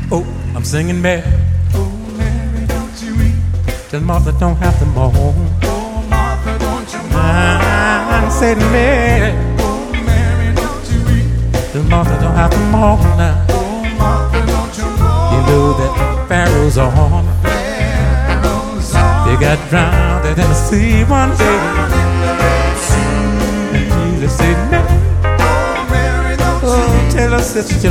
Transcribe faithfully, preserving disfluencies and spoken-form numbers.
Oh, I'm singing Mary. Oh, Mary, don't you weep. Tell Martha don't have to mourn. Oh, Martha, don't you mourn. I'm saying Mary. Oh, Mary, don't you weep. Tell Martha don't have to mourn now. Oh, Martha, don't you mourn. You know that Pharaoh's on. Pharaoh's on. They got drowned in the sea one day. And Jesus said, Mary, oh, Mary, don't oh, you tell us sister.